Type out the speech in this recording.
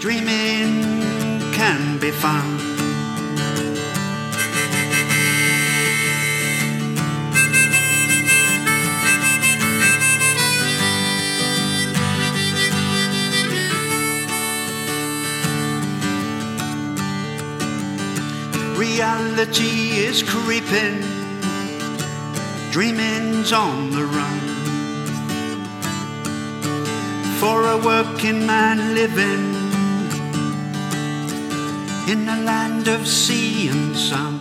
dreaming can be fun. Reality is creeping, dreaming's on the run. For a working man living in a land of sea and sun.